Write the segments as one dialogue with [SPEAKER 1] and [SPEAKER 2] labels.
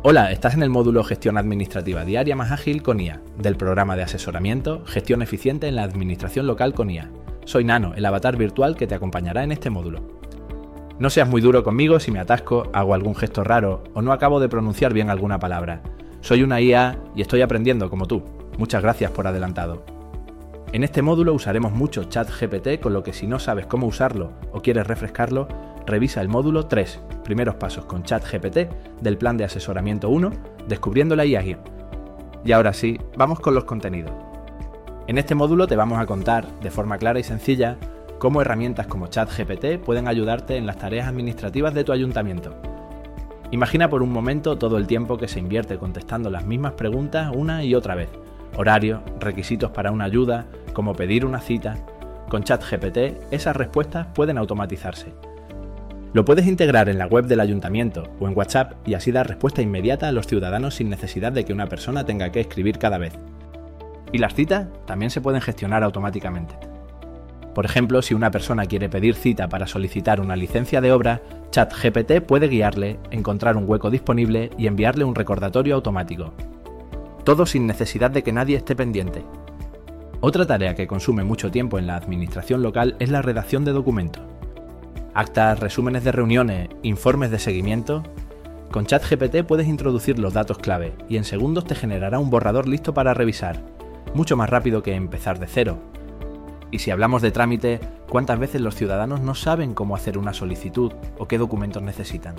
[SPEAKER 1] Hola, estás en el módulo Gestión Administrativa Diaria más Ágil con IA, del programa de asesoramiento Gestión Eficiente en la Administración Local con IA. Soy Nano, el avatar virtual que te acompañará en este módulo. No seas muy duro conmigo si me atasco, hago algún gesto raro o no acabo de pronunciar bien alguna palabra. Soy una IA y estoy aprendiendo como tú. Muchas gracias por adelantado. En este módulo usaremos mucho ChatGPT, con lo que si no sabes cómo usarlo o quieres refrescarlo, revisa el módulo 3, primeros pasos con ChatGPT, del plan de asesoramiento 1, descubriendo la IA. Y ahora sí, vamos con los contenidos. En este módulo te vamos a contar, de forma clara y sencilla, cómo herramientas como ChatGPT pueden ayudarte en las tareas administrativas de tu ayuntamiento. Imagina por un momento todo el tiempo que se invierte contestando las mismas preguntas una y otra vez. Horarios, requisitos para una ayuda, cómo pedir una cita. Con ChatGPT, esas respuestas pueden automatizarse. Lo puedes integrar en la web del ayuntamiento o en WhatsApp y así dar respuesta inmediata a los ciudadanos sin necesidad de que una persona tenga que escribir cada vez. Y las citas también se pueden gestionar automáticamente. Por ejemplo, si una persona quiere pedir cita para solicitar una licencia de obra, ChatGPT puede guiarle, encontrar un hueco disponible y enviarle un recordatorio automático. Todo sin necesidad de que nadie esté pendiente. Otra tarea que consume mucho tiempo en la administración local es la redacción de documentos. Actas, resúmenes de reuniones, informes de seguimiento. Con ChatGPT puedes introducir los datos clave y en segundos te generará un borrador listo para revisar, mucho más rápido que empezar de cero. Y si hablamos de trámite, ¿cuántas veces los ciudadanos no saben cómo hacer una solicitud o qué documentos necesitan?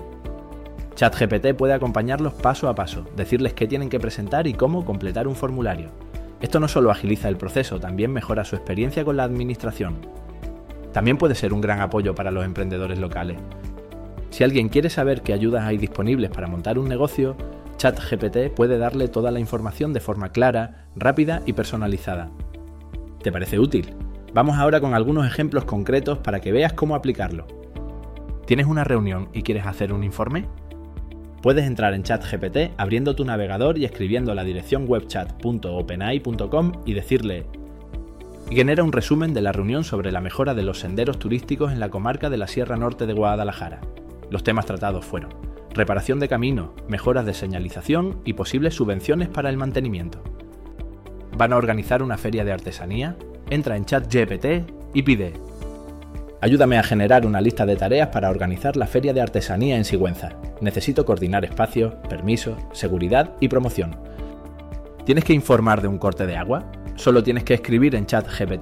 [SPEAKER 1] ChatGPT puede acompañarlos paso a paso, decirles qué tienen que presentar y cómo completar un formulario. Esto no solo agiliza el proceso, también mejora su experiencia con la administración. También puede ser un gran apoyo para los emprendedores locales. Si alguien quiere saber qué ayudas hay disponibles para montar un negocio, ChatGPT puede darle toda la información de forma clara, rápida y personalizada. ¿Te parece útil? Vamos ahora con algunos ejemplos concretos para que veas cómo aplicarlo. ¿Tienes una reunión y quieres hacer un informe? Puedes entrar en ChatGPT abriendo tu navegador y escribiendo la dirección webchat.openai.com y decirle: genera un resumen de la reunión sobre la mejora de los senderos turísticos en la comarca de la Sierra Norte de Guadalajara. Los temas tratados fueron reparación de caminos, mejoras de señalización y posibles subvenciones para el mantenimiento. ¿Van a organizar una feria de artesanía? Entra en ChatGPT y pide: ayúdame a generar una lista de tareas para organizar la feria de artesanía en Sigüenza. Necesito coordinar espacios, permisos, seguridad y promoción. ¿Tienes que informar de un corte de agua? Solo tienes que escribir en ChatGPT.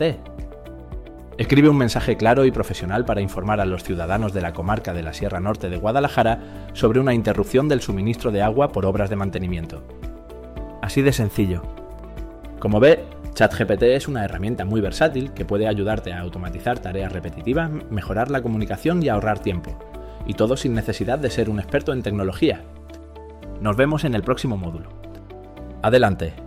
[SPEAKER 1] Escribe un mensaje claro y profesional para informar a los ciudadanos de la comarca de la Sierra Norte de Guadalajara sobre una interrupción del suministro de agua por obras de mantenimiento. Así de sencillo. Como ves, ChatGPT es una herramienta muy versátil que puede ayudarte a automatizar tareas repetitivas, mejorar la comunicación y ahorrar tiempo. Y todo sin necesidad de ser un experto en tecnología. Nos vemos en el próximo módulo. Adelante.